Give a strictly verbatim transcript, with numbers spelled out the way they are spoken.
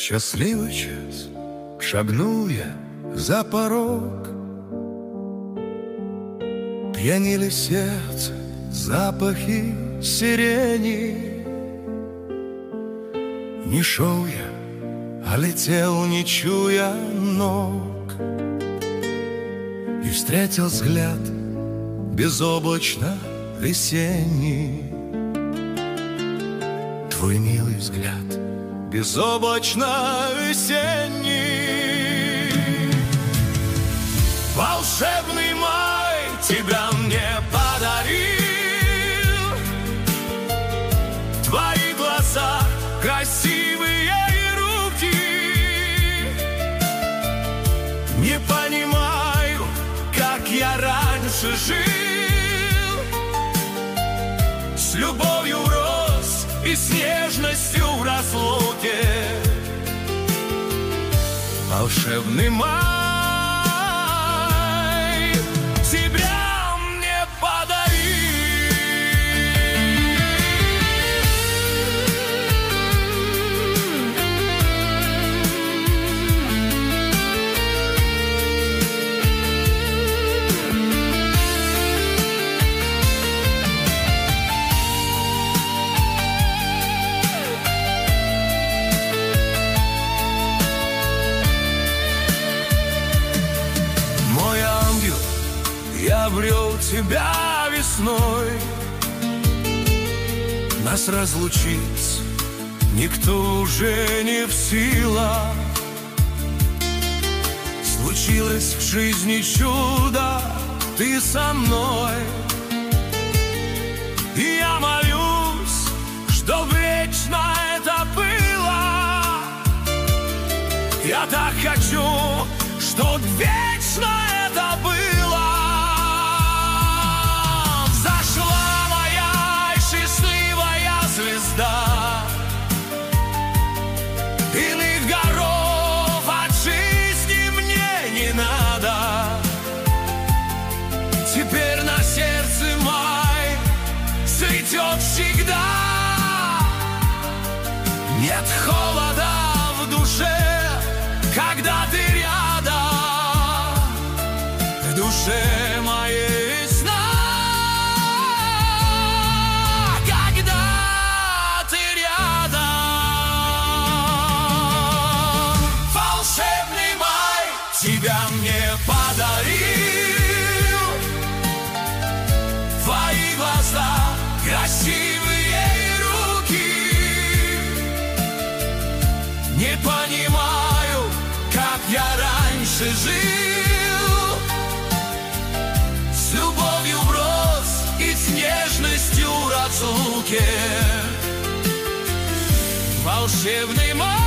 счастливый час шагнул я за порог. Пьянили сердце запахи сирени. Не шел я, а летел, не чуя ног, и встретил взгляд безоблачно весенний. Твой милый взгляд безоблачно весенний. Волшебный май тебя мне подарил. Твои глаза красивые и руки. Не понимаю, как я раньше жил. С любовью рос и с нежностью в разлуке. Волшебный май тебя мне подарил. Я обрел тебя весной. Нас разлучить никто уже не в силах. Случилось в жизни чудо, ты со мной. И я молюсь, чтоб вечно это было. Я так хочу, чтоб вечно это было. Звезда иных горов от жизни мне не надо. Теперь на сердце май цветет всегда. Нет холода в душе, когда ты рядом. В душе моей тебя мне подарил. Твои глаза красивые и руки. Не понимаю, как я раньше жил. С любовью в рост и с нежностью в разлуке. Волшебный май